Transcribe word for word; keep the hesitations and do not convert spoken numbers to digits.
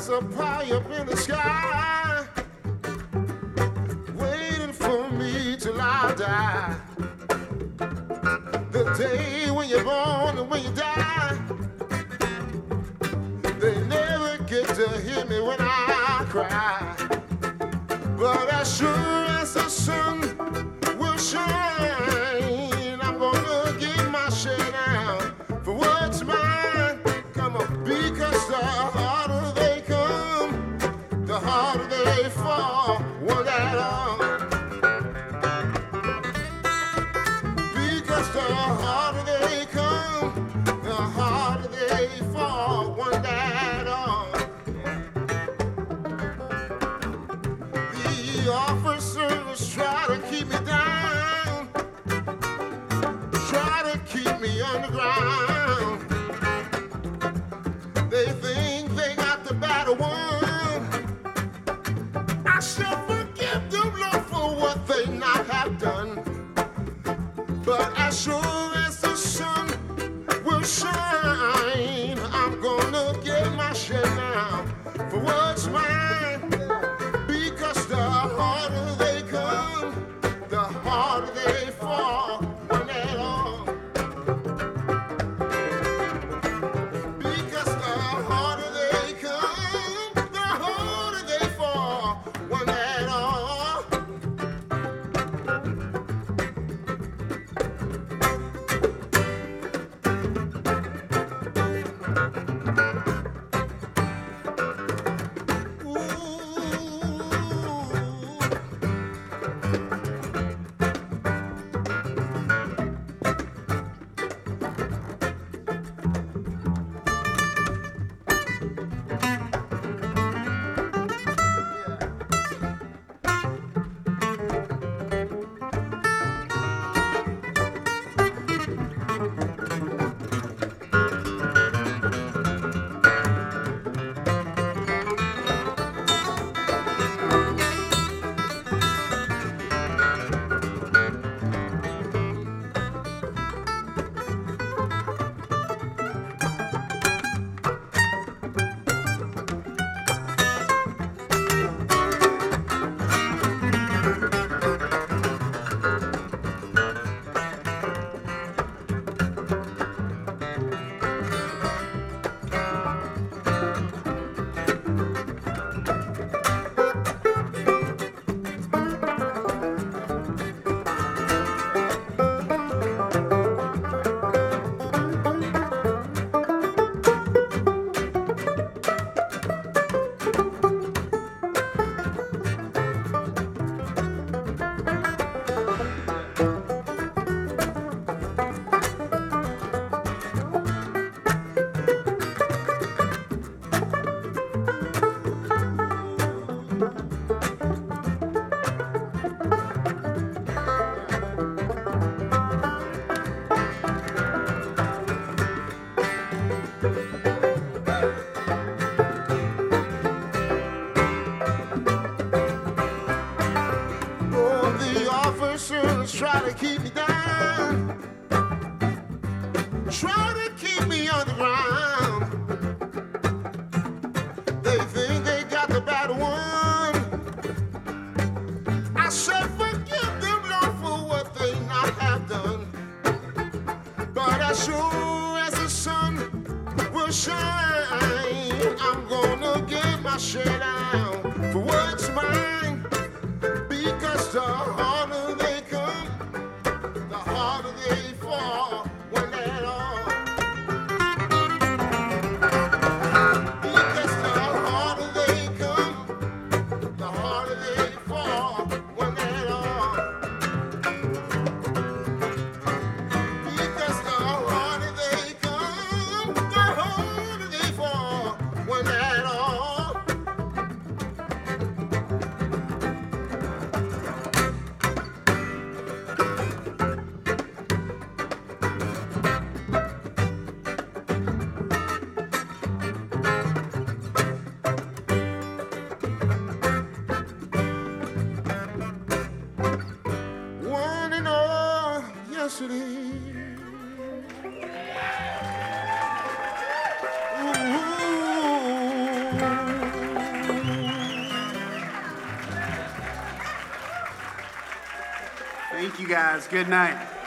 up high up in the sky, waiting for me till I die. The day when you're born and when you die, they never get to hear me when I cry. But as sure as the sun will shine, I'm gonna give my share now for what's mine. Come on, because the harder they come, the harder they fall, one at all. Because the harder they come, the harder they fall, one at all. The officers try to keep me down, try to keep me underground. They think they got the better one. I shall forgive them, Lord, for what they not have done. But as sure as the sun will shine, I'm gonna get my share now for what's mine. Because the harder they come, the harder they fall, one and all. Because the harder they come, the harder they fall, one and all. Oh, the officers try to keep me down, try to keep me on the ground. They think they got the better one. I said forgive them, Lord, for what they not have done. But as sure as the sun will shine, I'm gonna get my share down for what's mine. Because the harder they come, the harder they fall, one and all. Because the harder they come, the harder they fall, one and all. Because the harder they come, the harder they fall, one and all. Thank you, guys. Good night.